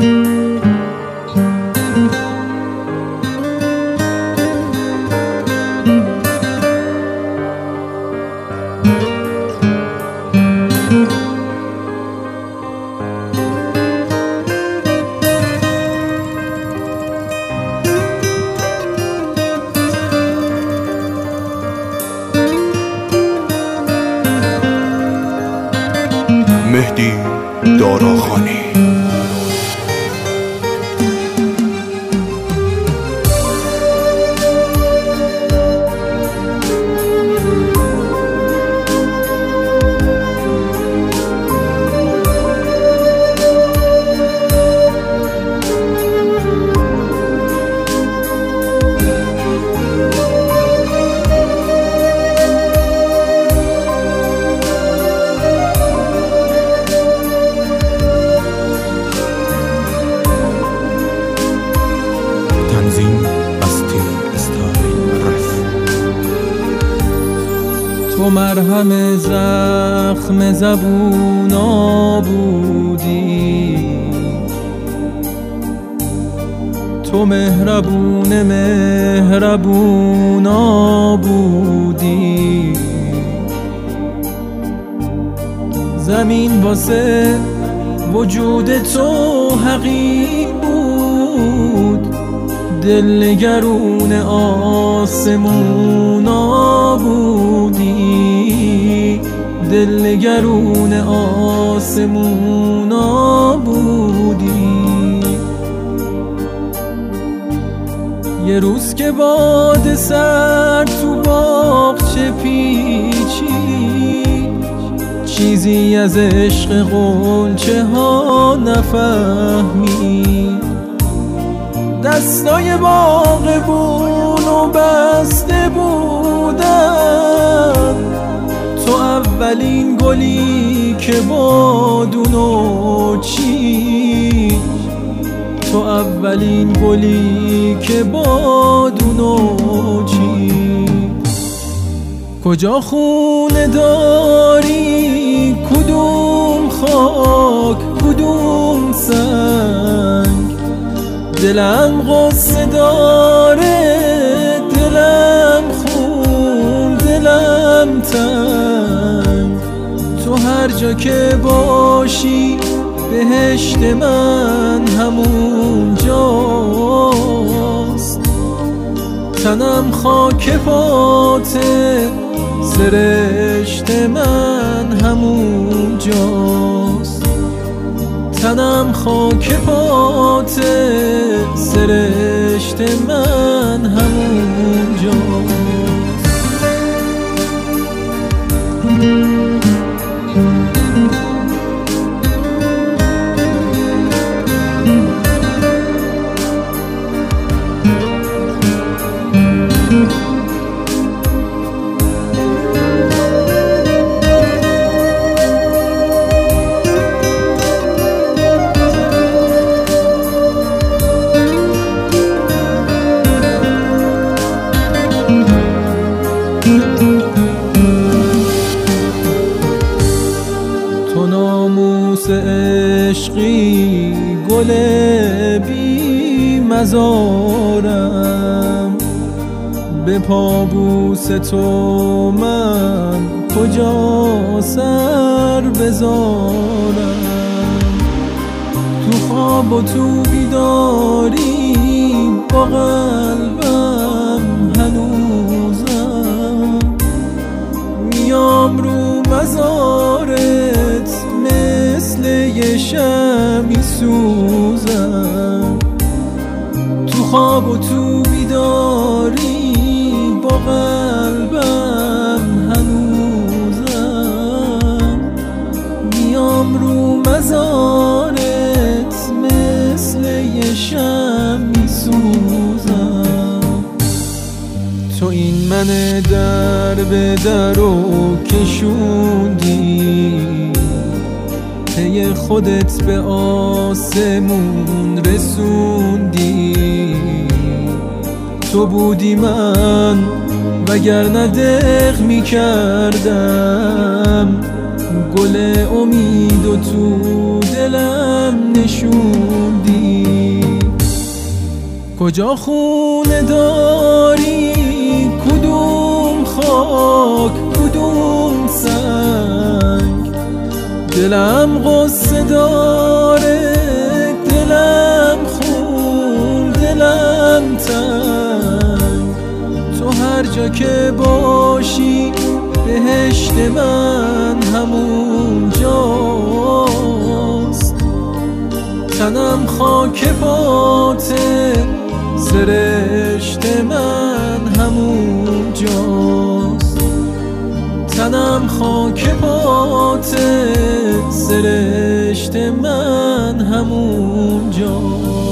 مهدی داراخانی. تو مرهم زخم زبونا بودی، تو مهربون مهربونا بودی. زمین واسه وجود تو حقیق بود، دل نگرون آسمونا بودی، دل نگرون آسمونا بودی. یه روز که باد سر تو باغچه پیچید، چیزی از عشق غنچه ها نفهمید. دستای باغبونو بسته بودن، تو اولین گلی که بادونو چید، تو اولین گلی که بادونو چید. کجا خونه داری، کدوم خاک کدوم سنگ، دلم غصه داره، دلم خون، دلم تنگ. تو هر جا که باشی بهشت من همون جاست. تنم خاک پاته، سرشت من همون جاست. تنم خاک پاته، سرشت من همون جاست. تو ناموس عشقی، گل بی مزارم، به پابوس تو من کجا سر بذارم. تو خواب و تو بیداری با قلبم هنوزم، میام رو مزارت مثل یه شمعی سوزم. تو خواب و تو بیداری با قلبم هنوزم، میام رو مزارت مثل یه شمعی سوزم. تو این من در به در و کشوندی، پی خودت به آسمون رسوندی. تو بودی من وگرنه دق می کردم، گل امید و تو دلم نشوندی. کجا خونه داری، کدوم خاک کدوم سنگ، دلم غصه داره، دلم خون، دلم تنگ. تو هر جا که باشی بهشت من همون جاست. تنم خاک پاته، سرشت من همون جاست. تنم خاک پاته، سرشت من همون جاست.